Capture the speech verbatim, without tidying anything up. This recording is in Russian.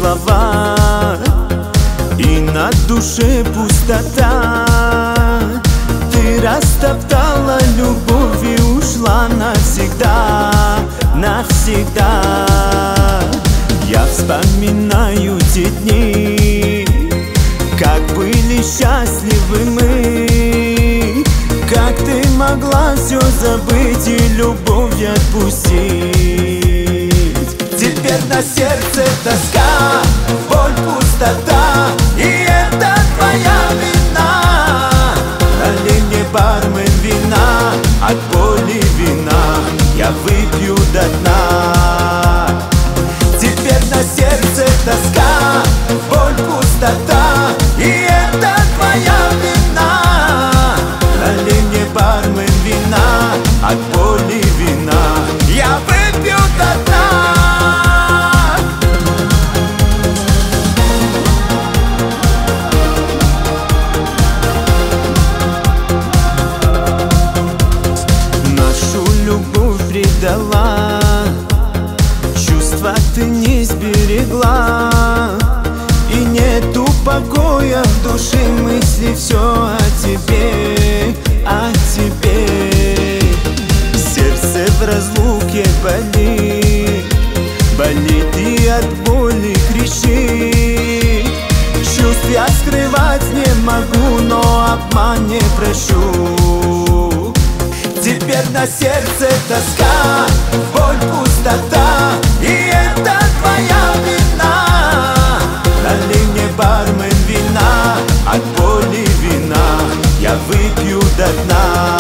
слова, и на душе пустота. Ты растоптала любовь и ушла навсегда, навсегда. Я вспоминаю те дни, как были счастливы мы, как ты могла все забыть и любовь отпустить. Теперь на сердце тоска, боль, пустота, и это твоя вина. Налей мне, бармен, вина, от боли вина я выпью до дна. Теперь на сердце тоска, боль, пустота, и это твоя вина. Налей мне, бармен, вина, от боли вина я выпью до дна. Нашу любовь предала, чувства ты не сберегла, и нету покоя в душе, мысли все о тебе, о тебе. Сердце в разлуке болит, болит и от боли кричит. Чувств я скрывать не могу, но обман не прощу. Теперь на сердце тоска, боль, пустота, и это твоя вина. Налей мне, бармен, вина, от боли вина я выпью до дна.